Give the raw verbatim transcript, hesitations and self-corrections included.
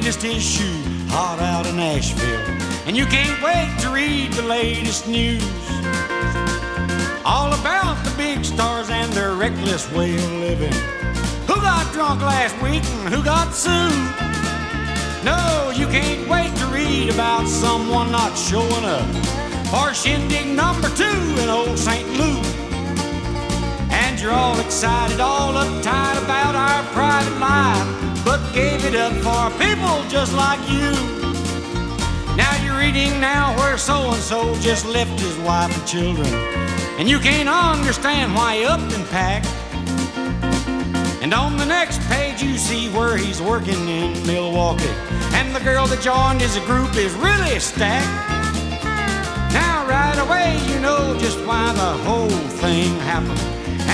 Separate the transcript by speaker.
Speaker 1: cleanest issue hot out of Nashville. And you can't wait to read the latest news, all about the big stars and their reckless way of living. Who got drunk last week and who got sued? No, you can't wait to read about someone not showing up for shindig number two in old Saint Louis. And you're all excited, all uptight about our private life, but gave it up for people just like you. Now you're reading now where so-and-so just left his wife and children, and you can't understand why he upped and packed. And on the next page you see where he's working in Milwaukee, and the girl that joined his group is really stacked. Now right away you know just why the whole thing happened.